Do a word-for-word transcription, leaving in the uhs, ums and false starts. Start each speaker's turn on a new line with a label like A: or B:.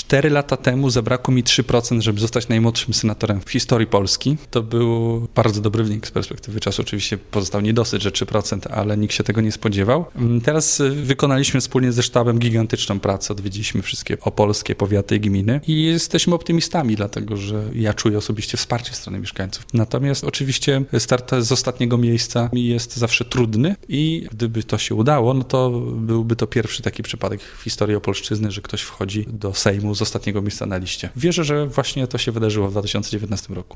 A: Cztery lata temu zabrakło mi trzy procent, żeby zostać najmłodszym senatorem w historii Polski. To był bardzo dobry wynik z perspektywy czasu. Oczywiście pozostał niedosyt, że trzy procent, ale nikt się tego nie spodziewał. Teraz wykonaliśmy wspólnie ze sztabem gigantyczną pracę. Odwiedziliśmy wszystkie opolskie powiaty i gminy i jesteśmy optymistami, dlatego że ja czuję osobiście wsparcie strony mieszkańców. Natomiast oczywiście start z ostatniego miejsca jest zawsze trudny i gdyby to się udało, no to byłby to pierwszy taki przypadek w historii Opolszczyzny, że ktoś wchodzi do Sejmu z ostatniego miejsca na liście. Wierzę, że właśnie to się wydarzyło w dwa tysiące dziewiętnastym roku.